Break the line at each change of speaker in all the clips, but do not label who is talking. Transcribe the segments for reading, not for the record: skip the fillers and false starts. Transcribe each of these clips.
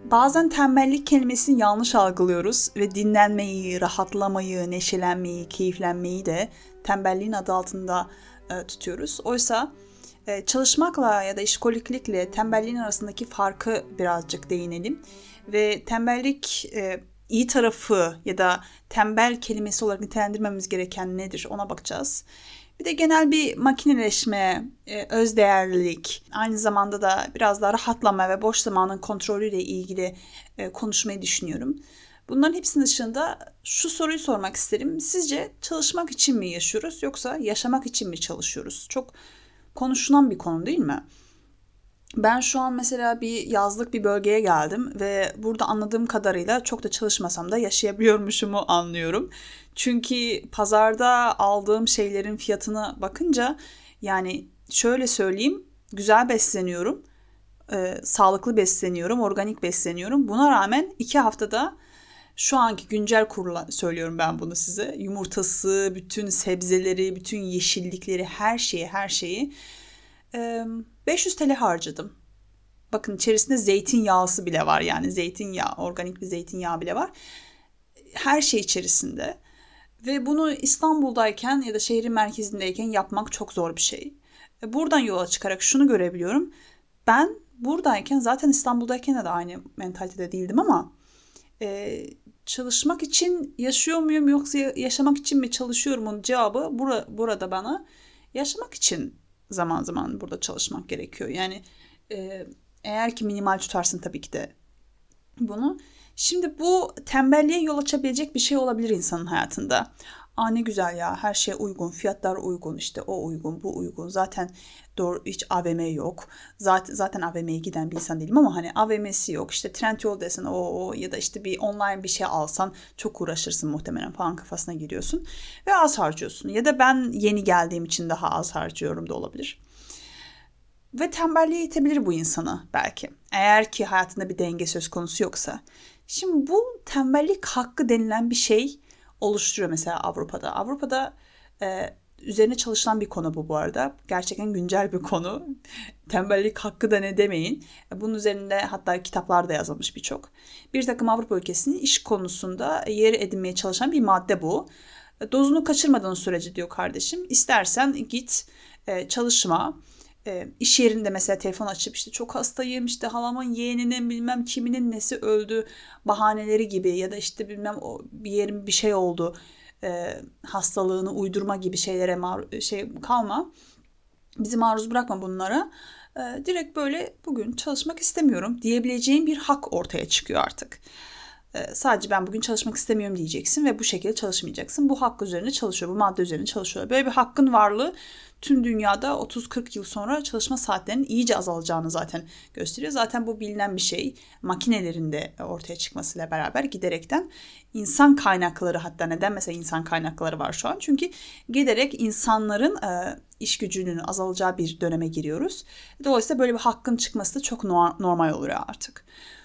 Bazen tembellik kelimesini yanlış algılıyoruz ve dinlenmeyi, rahatlamayı, neşelenmeyi, keyiflenmeyi de tembelliğin adı altında tutuyoruz. Oysa çalışmakla ya da işkoliklikle tembelliğin arasındaki farkı birazcık değinelim. Ve tembellik iyi tarafı ya da tembel kelimesi olarak nitelendirmemiz gereken nedir ona bakacağız. Bir de genel bir makineleşme, özdeğerlilik, aynı zamanda da biraz daha rahatlama ve boş zamanın kontrolüyle ilgili konuşmayı düşünüyorum. Bunların hepsinin dışında şu soruyu sormak isterim. Sizce çalışmak için mi yaşıyoruz yoksa yaşamak için mi çalışıyoruz? Çok konuşulan bir konu değil mi? Ben şu an mesela bir yazlık bir bölgeye geldim ve burada anladığım kadarıyla çok da çalışmasam da yaşayabiliyormuşumu anlıyorum. Çünkü pazarda aldığım şeylerin fiyatına bakınca yani şöyle söyleyeyim, güzel besleniyorum, sağlıklı besleniyorum, organik besleniyorum. Buna rağmen 2 haftada şu anki güncel kurla söylüyorum ben bunu size. Yumurtası, bütün sebzeleri, bütün yeşillikleri, her şeyi 500 TL harcadım. Bakın içerisinde zeytinyağısı bile var, yani zeytinyağı, organik bir zeytinyağı bile var. Her şey içerisinde. Ve bunu İstanbul'dayken ya da şehrin merkezindeyken yapmak çok zor bir şey. Buradan yola çıkarak şunu görebiliyorum. Ben buradayken, zaten İstanbul'dayken de aynı mentalitede değildim ama çalışmak için yaşıyor muyum yoksa yaşamak için mi çalışıyorumun cevabı burada bana yaşamak için zaman zaman burada çalışmak gerekiyor. Yani eğer ki minimal tutarsın tabii ki de bunu. Şimdi bu tembelliğe yol açabilecek bir şey olabilir insanın hayatında. Ne güzel ya, her şey uygun, fiyatlar uygun, işte o uygun, bu uygun. Zaten doğru, hiç AVM yok. Zaten AVM'ye giden bir insan değilim ama hani AVM'si yok. İşte Trendyol desen o ya da işte bir online bir şey alsan çok uğraşırsın muhtemelen falan kafasına giriyorsun. Ve az harcıyorsun. Ya da ben yeni geldiğim için daha az harcıyorum da olabilir. Ve tembelliğe itebilir bu insanı belki. Eğer ki hayatında bir denge söz konusu yoksa. Şimdi bu tembellik hakkı denilen bir şey oluşturuyor mesela Avrupa'da. Avrupa'da üzerine çalışılan bir konu bu arada. Gerçekten güncel bir konu. Tembellik hakkı da ne demeyin. Bunun üzerinde hatta kitaplar da yazılmış birçok. Bir takım Avrupa ülkesinin iş konusunda yeri edinmeye çalışan bir madde bu. Dozunu kaçırmadığın sürece diyor kardeşim. İstersen git çalışma. İş yerinde mesela telefon açıp işte çok hastayım, işte halamın yeğeninin bilmem kiminin nesi öldü bahaneleri gibi ya da işte bilmem bir yerim bir şey oldu hastalığını uydurma gibi şeylere kalma. Bizi maruz bırakma bunlara. Direkt böyle bugün çalışmak istemiyorum diyebileceğin bir hak ortaya çıkıyor artık. Sadece ben bugün çalışmak istemiyorum diyeceksin ve bu şekilde çalışmayacaksın. Bu hak üzerine çalışıyor, bu madde üzerine çalışıyor. Böyle bir hakkın varlığı tüm dünyada 30-40 yıl sonra çalışma saatlerinin iyice azalacağını zaten gösteriyor. Zaten bu bilinen bir şey. Makinelerin de ortaya çıkmasıyla beraber giderekten insan kaynakları, hatta neden mesela insan kaynakları var şu an? Çünkü giderek insanların iş gücünün azalacağı bir döneme giriyoruz. Dolayısıyla böyle bir hakkın çıkması da çok normal oluyor artık.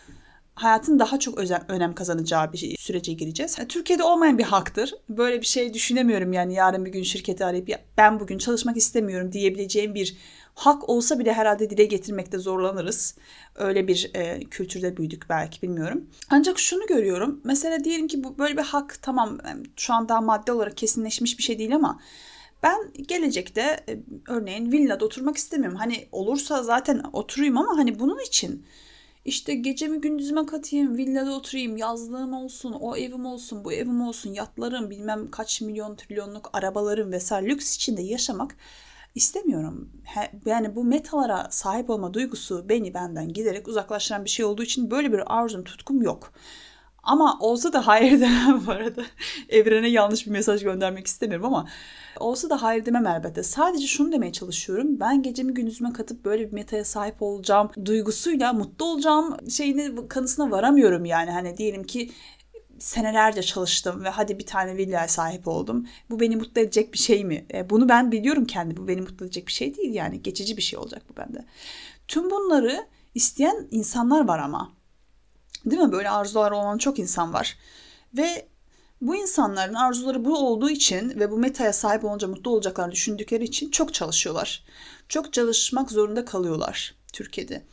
Hayatın daha çok önem kazanacağı bir sürece gireceğiz. Türkiye'de olmayan bir haktır. Böyle bir şey düşünemiyorum yani yarın bir gün şirketi arayıp ben bugün çalışmak istemiyorum diyebileceğim bir hak olsa bile herhalde dile getirmekte zorlanırız. Öyle bir kültürde büyüdük belki, bilmiyorum. Ancak şunu görüyorum. Mesela diyelim ki bu böyle bir hak, tamam şu an daha madde olarak kesinleşmiş bir şey değil ama ben gelecekte örneğin villada oturmak istemiyorum. Hani olursa zaten oturayım ama hani bunun için İşte gecemi gündüzüme katayım, villada oturayım, yazlığım olsun, o evim olsun, bu evim olsun, yatlarım, bilmem kaç milyon trilyonluk arabalarım vesaire lüks içinde yaşamak istemiyorum. Yani bu metalara sahip olma duygusu beni benden giderek uzaklaştıran bir şey olduğu için böyle bir arzum, tutkum yok. Ama olsa da hayır demem bu arada. Evrene yanlış bir mesaj göndermek istemiyorum ama olsa da hayır demem elbette. Sadece şunu demeye çalışıyorum. Ben gecemi gündüzüme katıp böyle bir metaya sahip olacağım duygusuyla mutlu olacağım kanısına varamıyorum yani. Hani diyelim ki senelerce çalıştım ve hadi bir tane villaya sahip oldum. Bu beni mutlu edecek bir şey mi? Bunu ben biliyorum kendi. Bu beni mutlu edecek bir şey değil yani. Geçici bir şey olacak bu bende. Tüm bunları isteyen insanlar var ama. Değil mi? Böyle arzular olan çok insan var. Ve bu insanların arzuları bu olduğu için ve bu metaya sahip olunca mutlu olacaklarını düşündükleri için çok çalışıyorlar. Çok çalışmak zorunda kalıyorlar Türkiye'de.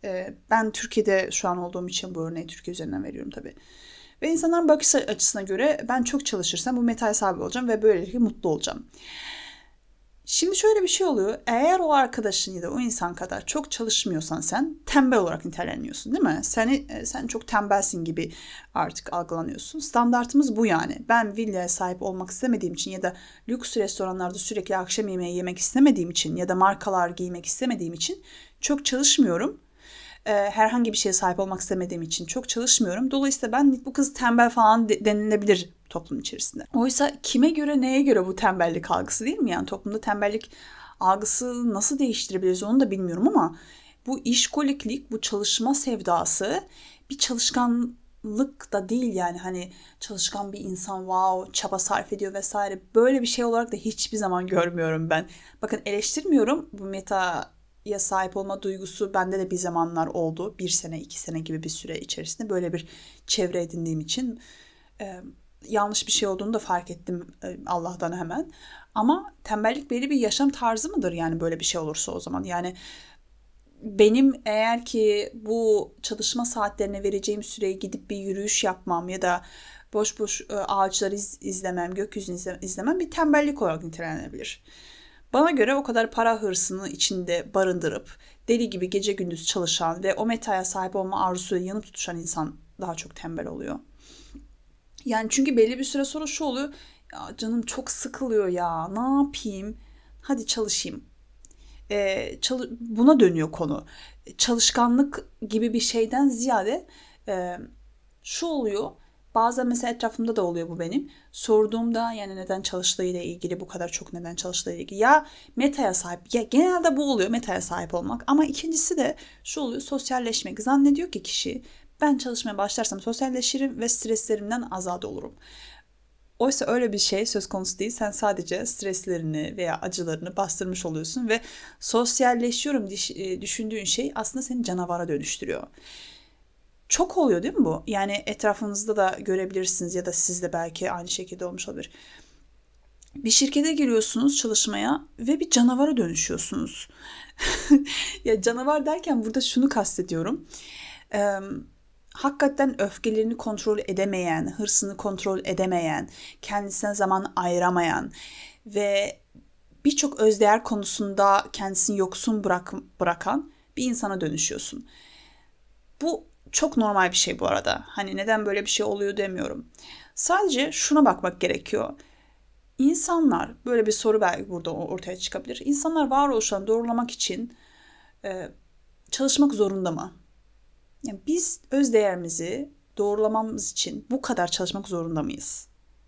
Ben Türkiye'de şu an olduğum için bu örneği Türkiye üzerinden veriyorum tabii. Ve insanların bakış açısına göre ben çok çalışırsam bu metaya sahip olacağım ve böylelikle mutlu olacağım. Şimdi şöyle bir şey oluyor. Eğer o arkadaşın ya da o insan kadar çok çalışmıyorsan sen tembel olarak niteleniyorsun, değil mi? Sen çok tembelsin gibi artık algılanıyorsun. Standartımız bu yani. Ben villaya sahip olmak istemediğim için ya da lüks restoranlarda sürekli akşam yemeği yemek istemediğim için ya da markalar giymek istemediğim için çok çalışmıyorum. Herhangi bir şeye sahip olmak istemediğim için çok çalışmıyorum. Dolayısıyla ben bu kız tembel falan denilebilir toplum içerisinde. Oysa kime göre neye göre bu tembellik algısı, değil mi? Yani toplumda tembellik algısı nasıl değiştirebiliriz onu da bilmiyorum ama bu işkoliklik, bu çalışma sevdası bir çalışkanlık da değil yani. Hani çalışkan bir insan wow çaba sarf ediyor vesaire, böyle bir şey olarak da hiçbir zaman görmüyorum ben. Bakın, eleştirmiyorum, bu metaya sahip olma duygusu bende de bir zamanlar oldu. 1 sene 2 sene gibi bir süre içerisinde böyle bir çevre edindiğim için yanlış bir şey olduğunu da fark ettim Allah'tan hemen. Ama tembellik belli bir yaşam tarzı mıdır yani böyle bir şey olursa o zaman? Yani benim eğer ki bu çalışma saatlerine vereceğim süreyi gidip bir yürüyüş yapmam ya da boş boş ağaçları izlemem, gökyüzünü izlemem bir tembellik olarak nitelenebilir. Bana göre o kadar para hırsını içinde barındırıp deli gibi gece gündüz çalışan ve o metaya sahip olma arzusuyla yanıp tutuşan insan daha çok tembel oluyor. Yani çünkü belli bir süre sonra şu oluyor. Ya canım çok sıkılıyor ya. Ne yapayım? Hadi çalışayım. Buna dönüyor konu. Çalışkanlık gibi bir şeyden ziyade şu oluyor. Bazen mesela etrafımda da oluyor bu benim. Sorduğumda yani neden çalıştığıyla ilgili, bu kadar çok neden çalıştığıyla ilgili. Ya metaya sahip. Ya genelde bu oluyor, metaya sahip olmak. Ama ikincisi de şu oluyor, sosyalleşmek. Zannediyor ki kişi, ben çalışmaya başlarsam sosyalleşirim ve streslerimden azade olurum. Oysa öyle bir şey söz konusu değil. Sen sadece streslerini veya acılarını bastırmış oluyorsun ve sosyalleşiyorum düşündüğün şey aslında seni canavara dönüştürüyor. Çok oluyor değil mi bu? Yani etrafınızda da görebilirsiniz ya da siz de belki aynı şekilde olmuş olabilir. Bir şirkete giriyorsunuz çalışmaya ve bir canavara dönüşüyorsunuz. Ya canavar derken burada şunu kastediyorum. Hakikaten öfkelerini kontrol edemeyen, hırsını kontrol edemeyen, kendisine zaman ayıramayan ve birçok özdeğer konusunda kendisini yoksun bırakan bir insana dönüşüyorsun. Bu çok normal bir şey bu arada. Hani neden böyle bir şey oluyor demiyorum. Sadece şuna bakmak gerekiyor. İnsanlar, böyle bir soru belki burada ortaya çıkabilir. İnsanlar varoluşlarını doğrulamak için çalışmak zorunda mı? Yani biz öz değerimizi doğrulamamız için bu kadar çalışmak zorunda mıyız?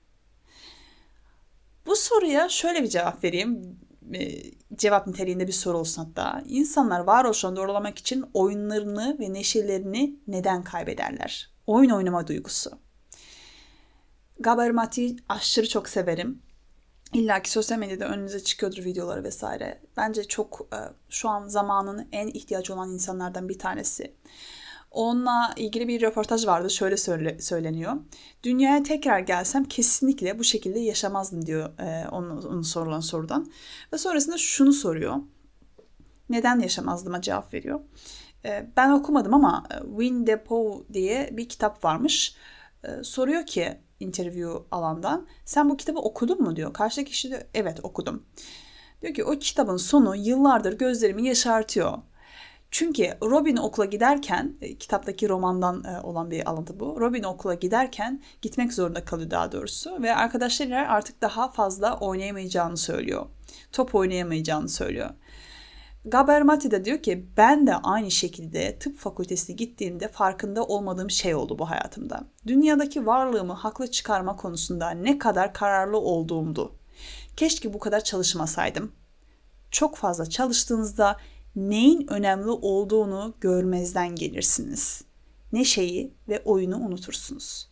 Bu soruya şöyle bir cevap vereyim. Cevap niteliğinde bir soru olsun hatta. İnsanlar varoluşlarını doğrulamak için oyunlarını ve neşelerini neden kaybederler? Oyun oynama duygusu. Gabor Mate'yi aşırı çok severim. İlla ki sosyal medyada önünüze çıkıyordur videoları vesaire. Bence çok şu an zamanın en ihtiyacı olan insanlardan bir tanesi. Onunla ilgili bir röportaj vardı. Şöyle söyleniyor. Dünyaya tekrar gelsem kesinlikle bu şekilde yaşamazdım diyor onun sorulan sorudan. Ve sonrasında şunu soruyor. Neden yaşamazdım'a cevap veriyor. Ben okumadım ama Win Depoe diye bir kitap varmış. Soruyor ki interview alandan, sen bu kitabı okudun mu diyor. Karşıdaki kişi diyor evet okudum. Diyor ki o kitabın sonu yıllardır gözlerimi yaşartıyor. Çünkü Robin okula giderken, kitaptaki romandan olan bir alıntı bu. Robin okula giderken gitmek zorunda kalıyor daha doğrusu ve arkadaşlarıyla artık daha fazla oynayamayacağını söylüyor. Top oynayamayacağını söylüyor. Gabor Mate de diyor ki ben de aynı şekilde tıp fakültesine gittiğimde farkında olmadığım şey oldu bu hayatımda. Dünyadaki varlığımı haklı çıkarma konusunda ne kadar kararlı olduğumdu. Keşke bu kadar çalışmasaydım. Çok fazla çalıştığınızda neyin önemli olduğunu görmezden gelirsiniz. Neşeyi ve oyunu unutursunuz.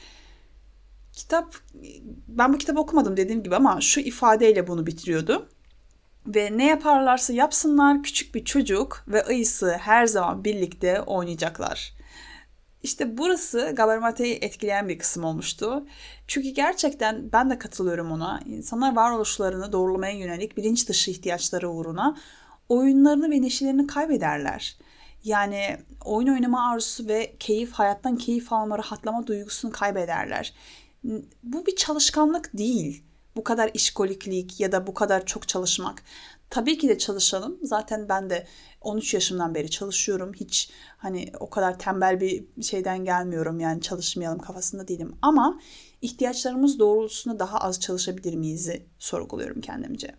Ben bu kitabı okumadım dediğim gibi ama şu ifadeyle bunu bitiriyordu. Ve ne yaparlarsa yapsınlar küçük bir çocuk ve ayısı her zaman birlikte oynayacaklar. İşte burası Gabor Mate'yi etkileyen bir kısım olmuştu. Çünkü gerçekten ben de katılıyorum ona. İnsanlar varoluşlarını doğrulamaya yönelik bilinç dışı ihtiyaçları uğruna oyunlarını ve neşelerini kaybederler. Yani oyun oynama arzusu ve hayattan keyif alma, rahatlama duygusunu kaybederler. Bu bir çalışkanlık değil. Bu kadar işkoliklik ya da bu kadar çok çalışmak. Tabii ki de çalışalım. Zaten ben de 13 yaşımdan beri çalışıyorum. Hiç hani o kadar tembel bir şeyden gelmiyorum. Yani çalışmayalım kafasında değilim. Ama ihtiyaçlarımız doğrultusunda daha az çalışabilir miyiz'i sorguluyorum kendimce.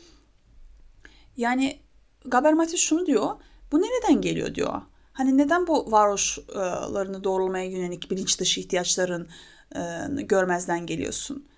Yani Gaber Mate şunu diyor. Bu nereden geliyor diyor. Hani neden bu varoluşlarını doğrulamaya yönelik bilinç dışı ihtiyaçların görmezden geliyorsun?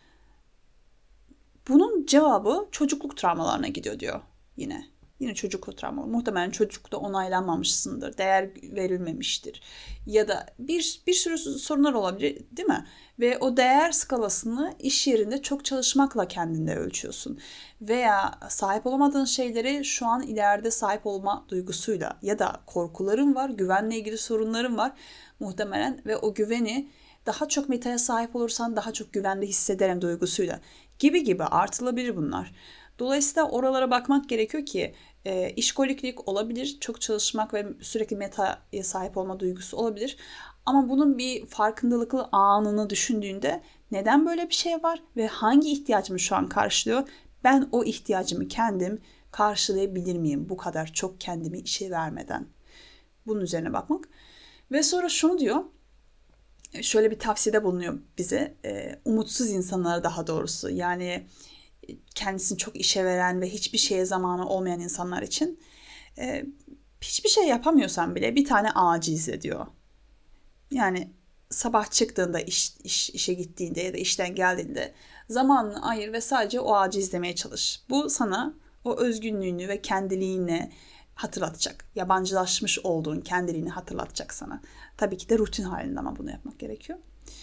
Bunun cevabı çocukluk travmalarına gidiyor diyor yine. Yine çocukluk travmaları. Muhtemelen çocuklukta onaylanmamışsındır, değer verilmemiştir. Ya da bir sürü sorunlar olabilir değil mi? Ve o değer skalasını iş yerinde çok çalışmakla kendinde ölçüyorsun. Veya sahip olamadığın şeyleri şu an ileride sahip olma duygusuyla ya da korkuların var, güvenle ilgili sorunların var muhtemelen ve o güveni daha çok metaya sahip olursan daha çok güvende hissederim duygusuyla gibi artılabilir bunlar. Dolayısıyla oralara bakmak gerekiyor ki işkoliklik olabilir, çok çalışmak ve sürekli metaya sahip olma duygusu olabilir. Ama bunun bir farkındalıklı anını düşündüğünde neden böyle bir şey var ve hangi ihtiyacımı şu an karşılıyor? Ben o ihtiyacımı kendim karşılayabilir miyim bu kadar çok kendimi işe vermeden? Bunun üzerine bakmak. Ve sonra şunu diyor, şöyle bir tavsiyede bulunuyor bize. Umutsuz insanlara daha doğrusu yani kendisini çok işe veren ve hiçbir şeye zamanı olmayan insanlar için hiçbir şey yapamıyorsan bile bir tane ağacı izle diyor. Yani sabah çıktığında işe gittiğinde ya da işten geldiğinde zamanını ayır ve sadece o ağacı izlemeye çalış. Bu sana o özgünlüğünü ve kendiliğini hatırlatacak. Yabancılaşmış olduğun kendiliğini hatırlatacak sana. Tabii ki de rutin halinde ama bunu yapmak gerekiyor.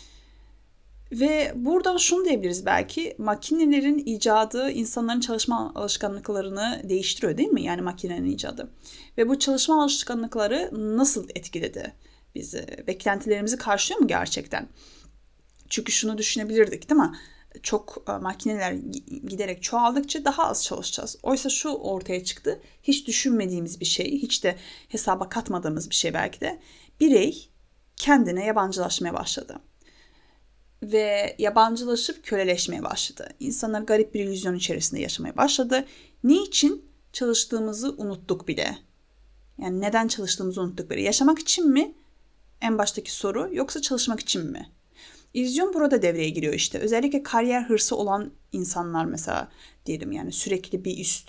Ve buradan şunu diyebiliriz belki, makinelerin icadı insanların çalışma alışkanlıklarını değiştiriyor değil mi? Yani makinenin icadı. Ve bu çalışma alışkanlıkları nasıl etkiledi bizi? Beklentilerimizi karşılıyor mu gerçekten? Çünkü şunu düşünebilirdik değil mi? Çok makineler giderek çoğaldıkça daha az çalışacağız. Oysa şu ortaya çıktı. Hiç düşünmediğimiz bir şey, hiç de hesaba katmadığımız bir şey belki de. Birey kendine yabancılaşmaya başladı. Ve yabancılaşıp köleleşmeye başladı. İnsanlar garip bir illüzyon içerisinde yaşamaya başladı. Niçin? Çalıştığımızı unuttuk bile. Yani neden çalıştığımızı unuttuk bile. Yaşamak için mi? En baştaki soru. Yoksa çalışmak için mi? İllüzyon burada devreye giriyor işte. Özellikle kariyer hırsı olan insanlar mesela diyelim yani sürekli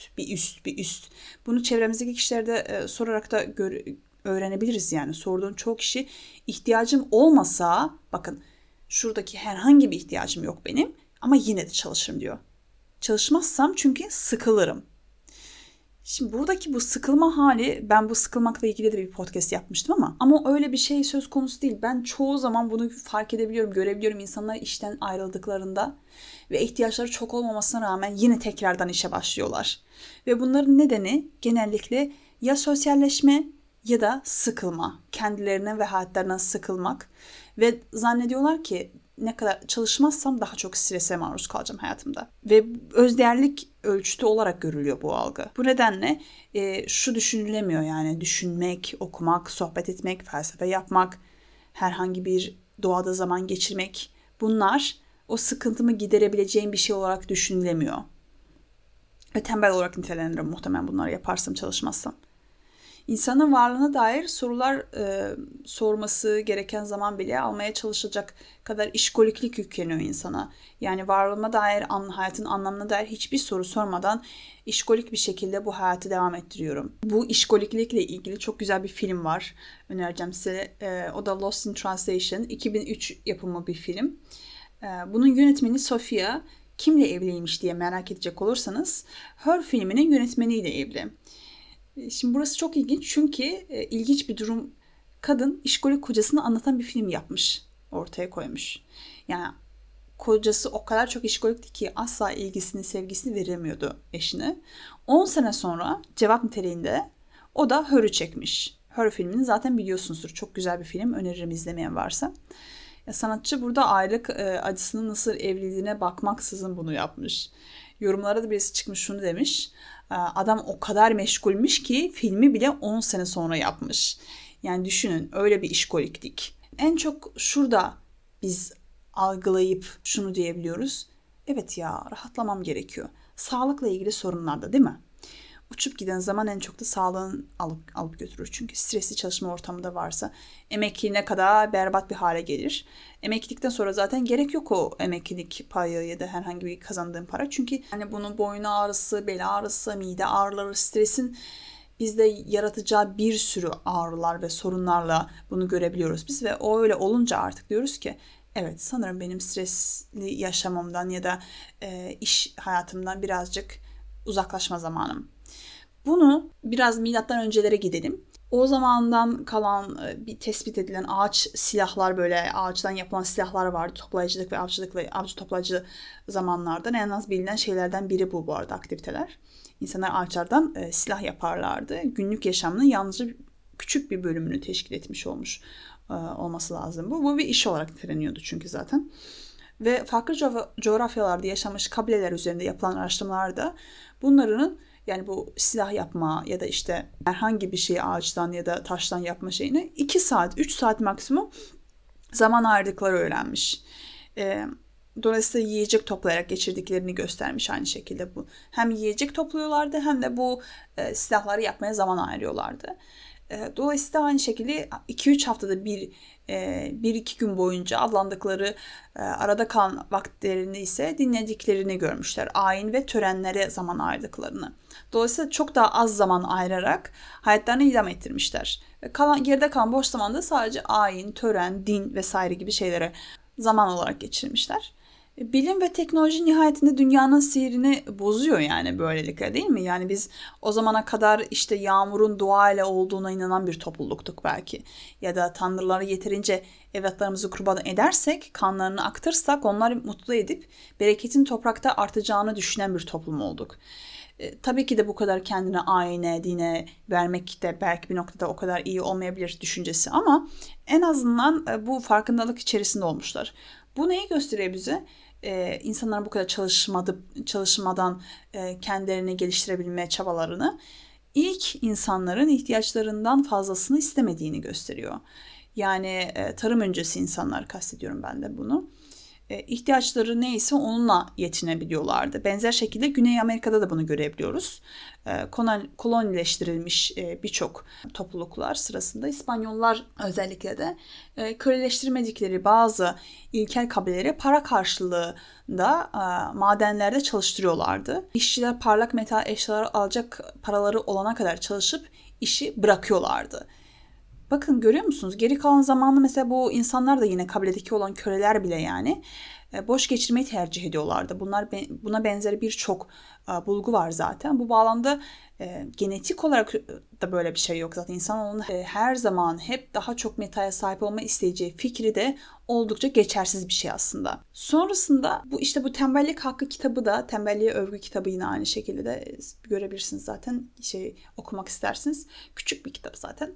bir üst. Bunu çevremizdeki kişilerde sorarak da öğrenebiliriz yani. Sorduğun çoğu kişi ihtiyacım olmasa bakın şuradaki herhangi bir ihtiyacım yok benim ama yine de çalışırım diyor. Çalışmazsam çünkü sıkılırım. Şimdi buradaki bu sıkılma hali, ben bu sıkılmakla ilgili de bir podcast yapmıştım ama öyle bir şey söz konusu değil. Ben çoğu zaman bunu fark edebiliyorum, görebiliyorum insanlar işten ayrıldıklarında ve ihtiyaçları çok olmamasına rağmen yine tekrardan işe başlıyorlar. Ve bunların nedeni genellikle ya sosyalleşme ya da sıkılma, kendilerine ve hayatlarından sıkılmak ve zannediyorlar ki ne kadar çalışmazsam daha çok strese maruz kalacağım hayatımda. Ve özdeğerlik ölçütü olarak görülüyor bu algı. Bu nedenle şu düşünülemiyor yani düşünmek, okumak, sohbet etmek, felsefe yapmak, herhangi bir doğada zaman geçirmek. Bunlar o sıkıntımı giderebileceğim bir şey olarak düşünülemiyor. Ve tembel olarak nitelendiririm muhtemelen bunları yaparsam, çalışmazsam. İnsanın varlığına dair sorular sorması gereken zaman bile almaya çalışacak kadar işkoliklik yükleniyor insana. Yani varlığıma dair, hayatın anlamına dair hiçbir soru sormadan işkolik bir şekilde bu hayatı devam ettiriyorum. Bu işkoliklikle ilgili çok güzel bir film var. Önereceğim size. O da Lost in Translation. 2003 yapımı bir film. Bunun yönetmeni Sofia. Kimle evliymiş diye merak edecek olursanız Her filminin yönetmeniyle evli. Şimdi burası çok ilginç çünkü ilginç bir durum. Kadın işkolik kocasını anlatan bir film yapmış, ortaya koymuş. Yani kocası o kadar çok işkolikti ki asla ilgisini, sevgisini veremiyordu eşine. 10 sene sonra cevap niteliğinde o da Her'ü çekmiş. Her filmini zaten biliyorsunuzdur. Çok güzel bir film. Öneririm izlemeyen varsa. Sanatçı burada ayrılık acısının nasıl evliliğine bakmaksızın bunu yapmış. Yorumlara da birisi çıkmış şunu demiş. Adam o kadar meşgulmüş ki filmi bile 10 sene sonra yapmış. Yani düşünün, öyle bir işkoliklik. En çok şurada biz algılayıp şunu diyebiliyoruz. Evet ya, rahatlamam gerekiyor. Sağlıkla ilgili sorunlarda, değil mi? Uçup giden zaman en çok da sağlığın alıp götürür. Çünkü stresli çalışma ortamında varsa emekliliğine kadar berbat bir hale gelir. Emeklilikten sonra zaten gerek yok o emeklilik payı ya da herhangi bir kazandığın para. Çünkü hani bunun boyun ağrısı, bel ağrısı, mide ağrıları, stresin bizde yaratacağı bir sürü ağrılar ve sorunlarla bunu görebiliyoruz biz. Ve o öyle olunca artık diyoruz ki evet, sanırım benim stresli yaşamamdan ya da iş hayatımdan birazcık uzaklaşma zamanım. Bunu biraz milattan öncelere gidelim. O zamandan kalan bir tespit edilen ağaç silahlar, böyle ağaçtan yapılan silahlar vardı. Toplayıcılık ve avcı toplayıcı zamanlardan en az bilinen şeylerden biri bu arada, aktiviteler. İnsanlar ağaçlardan silah yaparlardı. Günlük yaşamının yalnızca küçük bir bölümünü teşkil etmiş olması lazım. Bu bir iş olarak niteleniyordu çünkü zaten. Ve farklı coğrafyalarda yaşamış kabileler üzerinde yapılan araştırmalarda bunların, yani bu silah yapma ya da işte herhangi bir şeyi ağaçtan ya da taştan yapma şeyini 2 saat, 3 saat maksimum zaman ayırdıkları öğrenmiş. Dolayısıyla yiyecek toplayarak geçirdiklerini göstermiş aynı şekilde bu. Hem yiyecek topluyorlardı hem de bu silahları yapmaya zaman ayırıyorlardı. Dolayısıyla aynı şekilde 2-3 haftada 1-2 gün boyunca avlandıkları arada kalan vakitlerini ise dinlediklerini görmüşler. Ayin ve törenlere zaman ayırdıklarını. Dolayısıyla çok daha az zaman ayırarak hayatlarını idame ettirmişler. Geride kalan boş zamanda sadece ayin, tören, din vesaire gibi şeylere zaman olarak geçirmişler. Bilim ve teknoloji nihayetinde dünyanın seyrini bozuyor yani böylelikle, değil mi? Yani biz o zamana kadar işte yağmurun doğayla olduğuna inanan bir topluluktuk belki. Ya da tanrıları yeterince evlatlarımızı kurban edersek, kanlarını aktarsak, onları mutlu edip bereketin toprakta artacağını düşünen bir toplum olduk. Tabii ki de bu kadar kendine, ayine, dine vermek de belki bir noktada o kadar iyi olmayabilir düşüncesi, ama en azından bu farkındalık içerisinde olmuşlar. Bu neyi gösteriyor bize? İnsanların bu kadar çalışmadan kendilerini geliştirebilme çabalarını, ilk insanların ihtiyaçlarından fazlasını istemediğini gösteriyor. Yani tarım öncesi insanlar kastediyorum ben de bunu. İhtiyaçları neyse onunla yetinebiliyorlardı. Benzer şekilde Güney Amerika'da da bunu görebiliyoruz. Kolonileştirilmiş birçok topluluklar sırasında İspanyollar özellikle de köleleştirmedikleri bazı ilkel kabileleri para karşılığında madenlerde çalıştırıyorlardı. İşçiler parlak metal eşyalar alacak paraları olana kadar çalışıp işi bırakıyorlardı. Bakın, görüyor musunuz? Geri kalan zamanlı mesela bu insanlar da yine kabiledeki olan köleler bile yani boş geçirmeyi tercih ediyorlardı. Buna benzer birçok bulgu var zaten. Bu bağlamda genetik olarak da böyle bir şey yok zaten. İnsanoğlunun her zaman hep daha çok metaya sahip olma isteyeceği fikri de oldukça geçersiz bir şey aslında. Sonrasında bu Tembellik Hakkı kitabı da, Tembelliğe Övgü kitabı yine aynı şekilde de görebilirsiniz zaten. Okumak istersiniz. Küçük bir kitap zaten.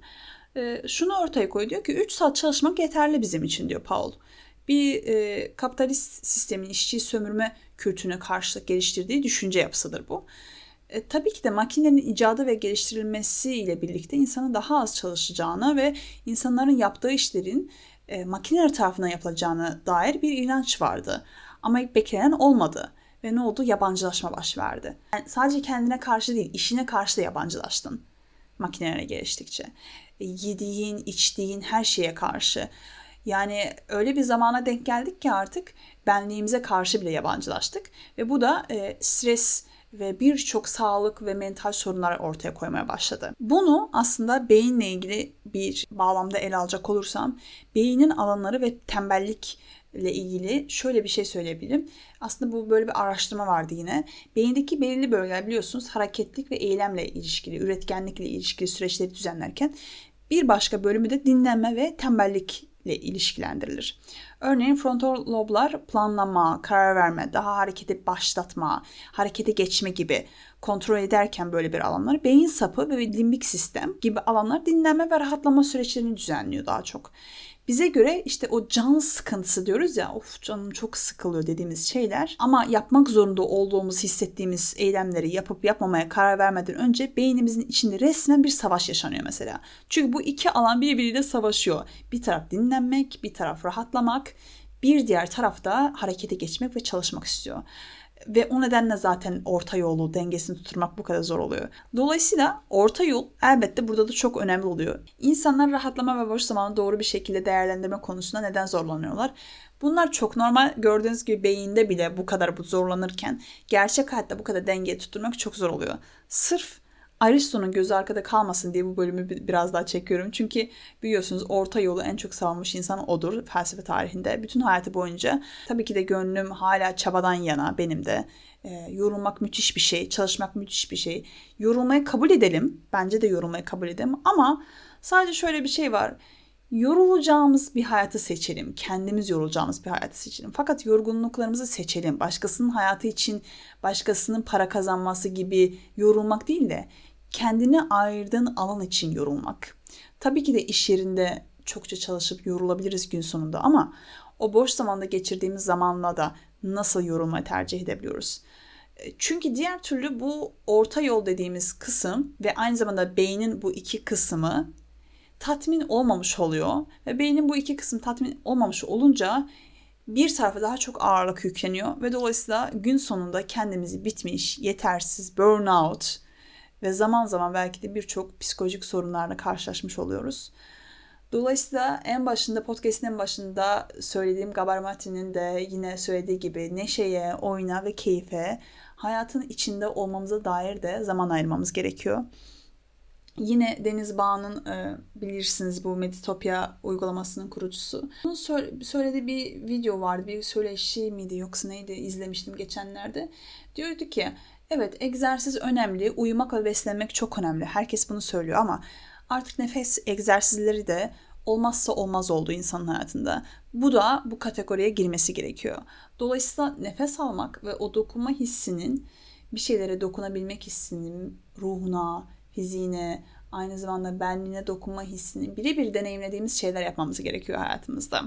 Şunu ortaya koyuyor, diyor ki 3 saat çalışmak yeterli bizim için, diyor Paul. Bir kapitalist sistemin işçiyi sömürme kültürüne karşılık geliştirdiği düşünce yapısıdır bu. Tabii ki de makinenin icadı ve geliştirilmesiyle birlikte insanın daha az çalışacağına ve insanların yaptığı işlerin makineler tarafından yapılacağına dair bir inanç vardı. Ama beklenen olmadı. Ve ne oldu? Yabancılaşma başverdi. Yani sadece kendine karşı değil, işine karşı da yabancılaştın makinelere geliştikçe. Yediğin, içtiğin her şeye karşı. Yani öyle bir zamana denk geldik ki artık benliğimize karşı bile yabancılaştık. Ve bu da stres ve birçok sağlık ve mental sorunlar ortaya koymaya başladı. Bunu aslında beyinle ilgili bir bağlamda ele alacak olursam, beynin alanları ve tembellikle ilgili şöyle bir şey söyleyebilirim. Aslında bu böyle bir araştırma vardı yine. Beyindeki belirli bölgeler, biliyorsunuz, hareketlilik ve eylemle ilişkili, üretkenlikle ilişkili süreçleri düzenlerken bir başka bölümü de dinlenme ve tembellikle ilişkilendirilir. Örneğin frontal loblar planlama, karar verme, daha hareketi başlatma, harekete geçme gibi kontrol ederken böyle bir alanlar, beyin sapı ve limbik sistem gibi alanlar dinlenme ve rahatlama süreçlerini düzenliyor daha çok. Bize göre işte o can sıkıntısı diyoruz ya, of canım çok sıkılıyor dediğimiz şeyler, ama yapmak zorunda olduğumuz hissettiğimiz eylemleri yapıp yapmamaya karar vermeden önce beynimizin içinde resmen bir savaş yaşanıyor mesela. Çünkü bu iki alan birbiriyle savaşıyor. Bir taraf dinlenmek, bir taraf rahatlamak, bir diğer tarafta harekete geçmek ve çalışmak istiyor. Ve o nedenle zaten orta yolu, dengesini tutturmak bu kadar zor oluyor. Dolayısıyla orta yol elbette burada da çok önemli oluyor. İnsanlar rahatlama ve boş zamanı doğru bir şekilde değerlendirme konusunda neden zorlanıyorlar? Bunlar çok normal. Gördüğünüz gibi beyinde bile bu kadar zorlanırken gerçek hayatta bu kadar dengeyi tutturmak çok zor oluyor. Sırf Aristo'nun gözü arkada kalmasın diye bu bölümü biraz daha çekiyorum. Çünkü biliyorsunuz orta yolu en çok savunmuş insan odur felsefe tarihinde. Bütün hayatı boyunca tabii ki de gönlüm hala çabadan yana, benim de. Yorulmak müthiş bir şey, çalışmak müthiş bir şey. Yorulmayı kabul edelim. Bence de yorulmayı kabul edelim. Ama sadece şöyle bir şey var. Yorulacağımız bir hayatı seçelim. Kendimiz yorulacağımız bir hayatı seçelim. Fakat yorgunluklarımızı seçelim. Başkasının hayatı için, başkasının para kazanması gibi yorulmak değil de kendine ayırdığın alan için yorulmak. Tabii ki de iş yerinde çokça çalışıp yorulabiliriz gün sonunda, ama o boş zamanda geçirdiğimiz zamanla da nasıl yorulmayı tercih edebiliyoruz? Çünkü diğer türlü bu orta yol dediğimiz kısım ve aynı zamanda beynin bu iki kısmı tatmin olmamış oluyor. Ve beynin bu iki kısım tatmin olmamış olunca bir tarafa daha çok ağırlık yükleniyor ve dolayısıyla gün sonunda kendimizi bitmiş, yetersiz, burnout ve zaman zaman belki de birçok psikolojik sorunlarla karşılaşmış oluyoruz. Dolayısıyla en başında, podcast'in en başında söylediğim, Gabor Mate'nin de yine söylediği gibi neşeye, oyuna ve keyfe, hayatın içinde olmamıza dair de zaman ayırmamız gerekiyor. Yine Deniz Bağ'ın bilirsiniz bu Meditopya uygulamasının kurucusu. Onun söylediği bir video vardı. Bir söyleşi miydi yoksa neydi, izlemiştim geçenlerde. Diyordu ki evet, egzersiz önemli, uyumak ve beslenmek çok önemli. Herkes bunu söylüyor ama artık nefes egzersizleri de olmazsa olmaz oldu insanın hayatında. Bu da bu kategoriye girmesi gerekiyor. Dolayısıyla nefes almak ve o dokunma hissinin, bir şeylere dokunabilmek hissinin ruhuna, fiziğine, aynı zamanda benliğine dokunma hissini birebir deneyimlediğimiz şeyler yapmamız gerekiyor hayatımızda.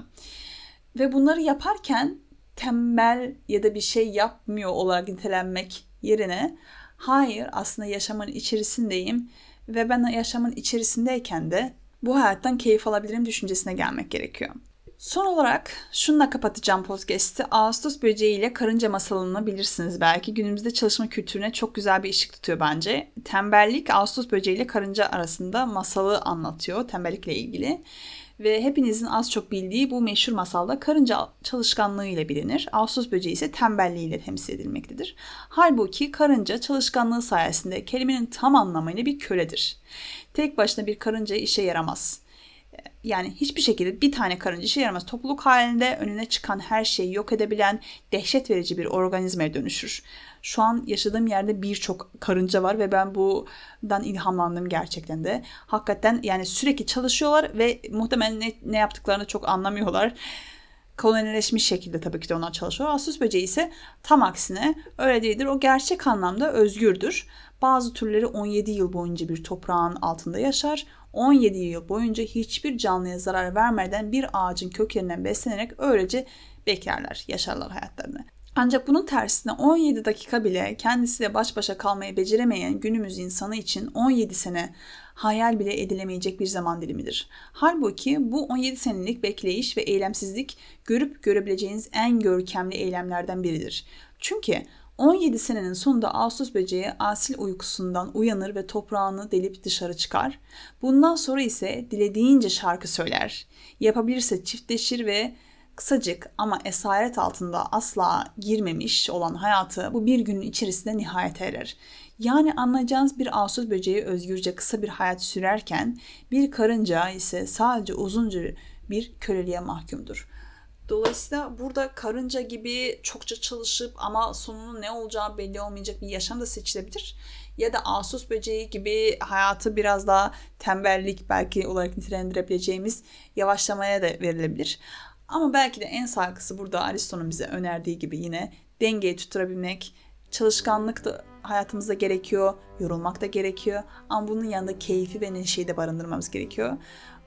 Ve bunları yaparken tembel ya da bir şey yapmıyor olarak nitelenmek yerine, hayır aslında yaşamın içerisindeyim ve ben yaşamın içerisindeyken de bu hayattan keyif alabilirim düşüncesine gelmek gerekiyor. Son olarak şununla kapatacağım podcast'i. Ağustos böceği ile karınca masalını bilirsiniz belki. Günümüzde çalışma kültürüne çok güzel bir ışık tutuyor bence. Tembellik, Ağustos böceği ile karınca arasında masalı anlatıyor, tembellikle ilgili. Ve hepinizin az çok bildiği bu meşhur masalda karınca çalışkanlığı ile bilinir. Ağustos böceği ise tembelliğiyle temsil edilmektedir. Halbuki karınca çalışkanlığı sayesinde kelimenin tam anlamıyla bir köledir. Tek başına bir karınca işe yaramaz. Yani hiçbir şekilde bir tane karınca işe yaramaz. Topluluk halinde önüne çıkan her şeyi yok edebilen dehşet verici bir organizmaya dönüşür. Şu an yaşadığım yerde birçok karınca var ve ben bundan ilhamlandım gerçekten de. Hakikaten yani sürekli çalışıyorlar ve muhtemelen ne yaptıklarını çok anlamıyorlar. Kolonileşmiş şekilde tabii ki de onlar çalışıyor. Ağustos böceği ise tam aksine öyle değildir. O gerçek anlamda özgürdür. Bazı türleri 17 yıl boyunca bir toprağın altında yaşar. 17 yıl boyunca hiçbir canlıya zarar vermeden bir ağacın köklerinden beslenerek öylece beklerler, yaşarlar hayatlarını. Ancak bunun tersine 17 dakika bile kendisiyle baş başa kalmayı beceremeyen günümüz insanı için 17 sene hayal bile edilemeyecek bir zaman dilimidir. Halbuki bu 17 senelik bekleyiş ve eylemsizlik görüp görebileceğiniz en görkemli eylemlerden biridir. Çünkü 17 senenin sonunda Ağustos böceği asil uykusundan uyanır ve toprağını delip dışarı çıkar. Bundan sonra ise dilediğince şarkı söyler. Yapabilirse çiftleşir ve kısacık ama esaret altında asla girmemiş olan hayatı bu bir günün içerisinde nihayete erer. Yani anlayacağınız bir Ağustos böceği özgürce kısa bir hayat sürerken bir karınca ise sadece uzunca bir köleliğe mahkumdur. Dolayısıyla burada karınca gibi çokça çalışıp ama sonunun ne olacağı belli olmayacak bir yaşam da seçilebilir. Ya da Ağustos böceği gibi hayatı biraz daha tembellik belki olarak nitelendirebileceğimiz yavaşlamaya da verilebilir. Ama belki de en sağlıklısı burada Aristo'nun bize önerdiği gibi yine dengeyi tutturabilmek. Çalışkanlık da hayatımızda gerekiyor, yorulmak da gerekiyor. Ama bunun yanında keyfi ve neşeyi de barındırmamız gerekiyor.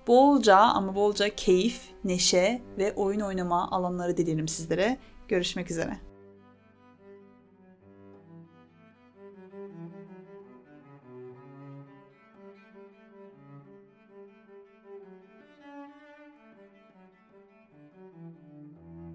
bolca ama bolca keyif, neşe ve oyun oynama alanları dilerim sizlere. Görüşmek üzere.